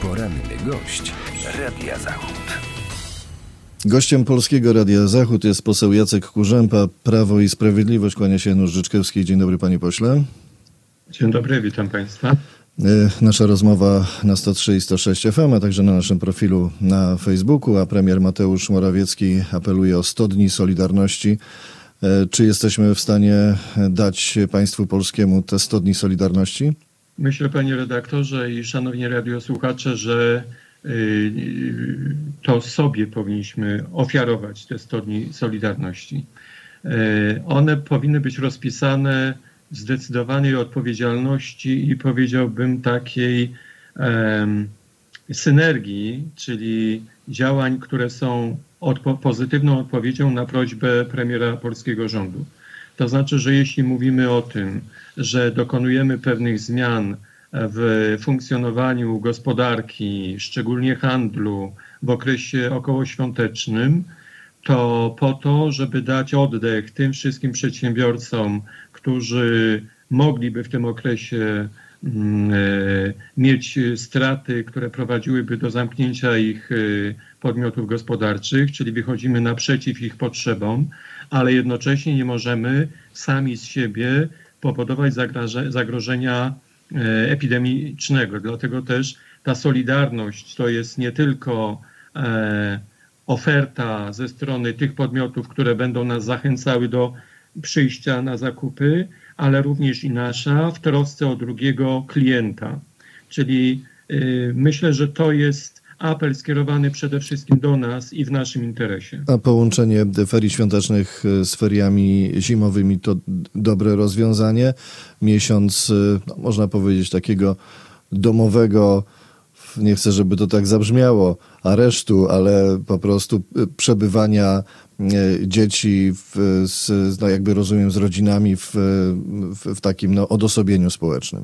Poranny gość Radia Zachód. Gościem Polskiego Radia Zachód jest poseł Jacek Kurzępa, Prawo i Sprawiedliwość. Kłania się Janusz Życzkowski. Dzień dobry, panie pośle. Dzień dobry, witam państwa. Nasza rozmowa na 103 i 106 FM, a także na naszym profilu na Facebooku, a premier Mateusz Morawiecki apeluje o 100 dni Solidarności. Czy jesteśmy w stanie dać państwu polskiemu te 100 dni Solidarności? Myślę, panie redaktorze i szanowni radiosłuchacze, że to sobie powinniśmy ofiarować te 100 dni Solidarności. One powinny być rozpisane w zdecydowanej odpowiedzialności i powiedziałbym takiej synergii, czyli działań, które są pozytywną odpowiedzią na prośbę premiera polskiego rządu. To znaczy, że jeśli mówimy o tym, że dokonujemy pewnych zmian w funkcjonowaniu gospodarki, szczególnie handlu w okresie okołoświątecznym, to po to, żeby dać oddech tym wszystkim przedsiębiorcom, którzy mogliby w tym okresie mieć straty, które prowadziłyby do zamknięcia ich podmiotów gospodarczych, czyli wychodzimy naprzeciw ich potrzebom, ale jednocześnie nie możemy sami z siebie powodować zagrożenia epidemicznego. Dlatego też ta solidarność to jest nie tylko oferta ze strony tych podmiotów, które będą nas zachęcały do przyjścia na zakupy, ale również i nasza w trosce o drugiego klienta. Czyli myślę, że to jest apel skierowany przede wszystkim do nas i w naszym interesie. A połączenie ferii świątecznych z feriami zimowymi to dobre rozwiązanie. Miesiąc, można powiedzieć, takiego domowego, nie chcę, żeby to tak zabrzmiało, aresztu, ale po prostu przebywania dzieci jakby rozumiem, z rodzinami w takim odosobieniu społecznym.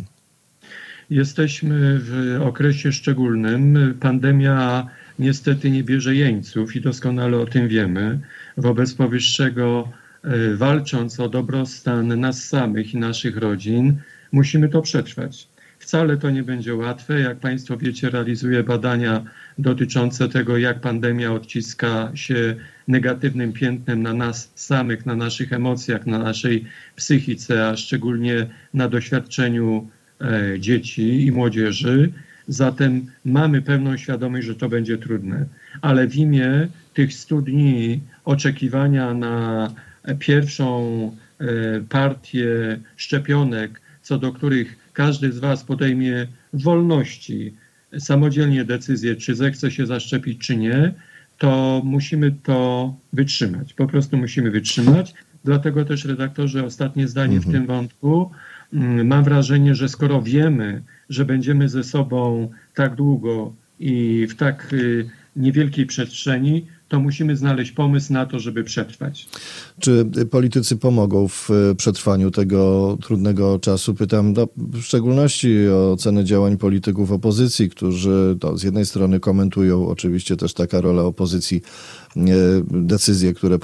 Jesteśmy w okresie szczególnym. Pandemia niestety nie bierze jeńców i doskonale o tym wiemy. Wobec powyższego, walcząc o dobrostan nas samych i naszych rodzin, musimy to przetrwać. Wcale to nie będzie łatwe. Jak państwo wiecie, realizuję badania dotyczące tego, jak pandemia odciska się negatywnym piętnem na nas samych, na naszych emocjach, na naszej psychice, a szczególnie na doświadczeniu dzieci i młodzieży. Zatem mamy pewną świadomość, że to będzie trudne. Ale w imię tych 100 dni oczekiwania na pierwszą partię szczepionek, co do których każdy z was podejmie w wolności samodzielnie decyzję, czy zechce się zaszczepić, czy nie, to musimy to wytrzymać. Po prostu musimy wytrzymać. Dlatego też, redaktorze, ostatnie zdanie w tym wątku. Mam wrażenie, że skoro wiemy, że będziemy ze sobą tak długo i w tak niewielkiej przestrzeni, to musimy znaleźć pomysł na to, żeby przetrwać. Czy politycy pomogą w przetrwaniu tego trudnego czasu? Pytam w szczególności o ocenę działań polityków opozycji, którzy z jednej strony komentują oczywiście też taka rola opozycji, decyzje, które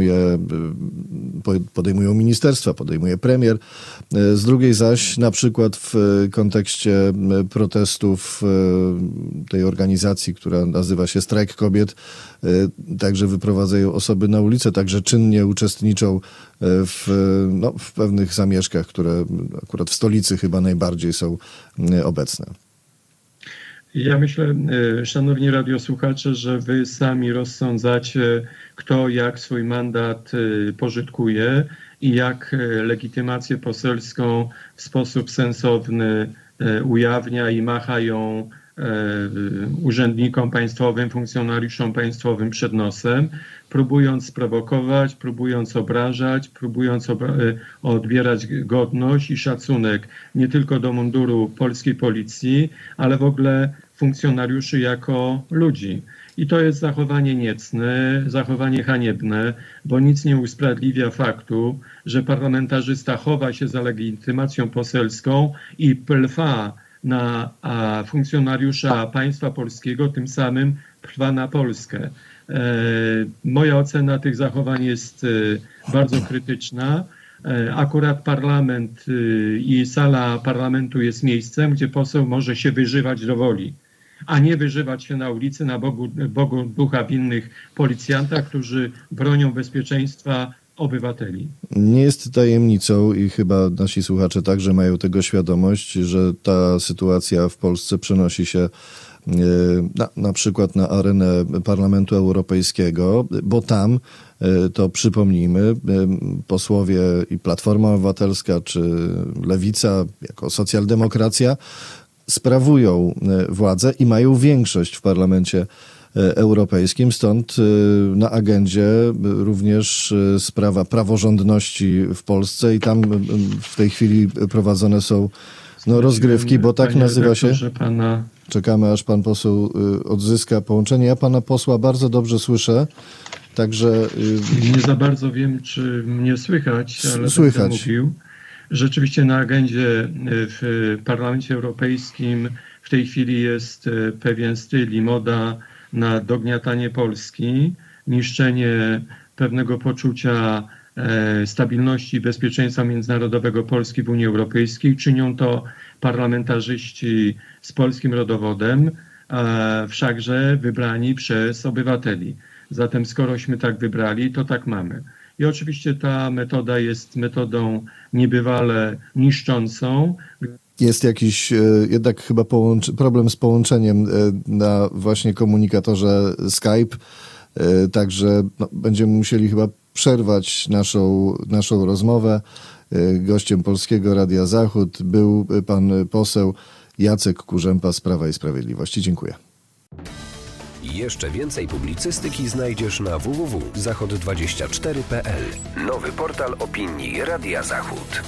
podejmują ministerstwa, podejmuje premier. Z drugiej zaś na przykład w kontekście protestów tej organizacji, która nazywa się Strajk Kobiet, także wyprowadzają osoby na ulicę, także czynnie uczestniczą w pewnych zamieszkach, które akurat w stolicy chyba najbardziej są obecne. Ja myślę, szanowni radiosłuchacze, że wy sami rozsądzacie, kto jak swój mandat pożytkuje i jak legitymację poselską w sposób sensowny ujawnia i macha ją urzędnikom państwowym, funkcjonariuszom państwowym przed nosem, próbując sprowokować, próbując obrażać, próbując odbierać godność i szacunek nie tylko do munduru polskiej policji, ale w ogóle funkcjonariuszy jako ludzi. I to jest zachowanie niecne, zachowanie haniebne, bo nic nie usprawiedliwia faktu, że parlamentarzysta chowa się za legitymacją poselską i plwa na funkcjonariusza państwa polskiego, tym samym trwa na Polskę. Moja ocena tych zachowań jest bardzo krytyczna. Akurat parlament i sala parlamentu jest miejscem, gdzie poseł może się wyżywać do woli. a nie wyżywać się na ulicy na Bogu ducha winnych policjantach, którzy bronią bezpieczeństwa obywateli. Nie jest tajemnicą i chyba nasi słuchacze także mają tego świadomość, że ta sytuacja w Polsce przenosi się na przykład na arenę Parlamentu Europejskiego, bo tam, to przypomnijmy, posłowie i Platforma Obywatelska czy Lewica jako socjaldemokracja sprawują władzę i mają większość w Parlamencie Europejskim, stąd na agendzie również sprawa praworządności w Polsce i tam w tej chwili prowadzone są rozgrywki, bo tak nazywa się... Czekamy, aż pan poseł odzyska połączenie. Ja pana posła bardzo dobrze słyszę, także... Nie za bardzo wiem, czy mnie słychać, ale słychać. Będę mówił. Rzeczywiście na agendzie w Parlamencie Europejskim w tej chwili jest pewien styl i moda na dogniatanie Polski, niszczenie pewnego poczucia stabilności i bezpieczeństwa międzynarodowego Polski w Unii Europejskiej. Czynią to parlamentarzyści z polskim rodowodem, wszakże wybrani przez obywateli. Zatem skorośmy tak wybrali, to tak mamy. I oczywiście ta metoda jest metodą niebywale niszczącą. Jest jakiś jednak chyba problem z połączeniem na właśnie komunikatorze Skype, także będziemy musieli chyba przerwać naszą rozmowę. Gościem Polskiego Radia Zachód był pan poseł Jacek Kurzępa z Prawa i Sprawiedliwości. Dziękuję. Jeszcze więcej publicystyki znajdziesz na www.zachod24.pl. Nowy portal opinii Radia Zachód.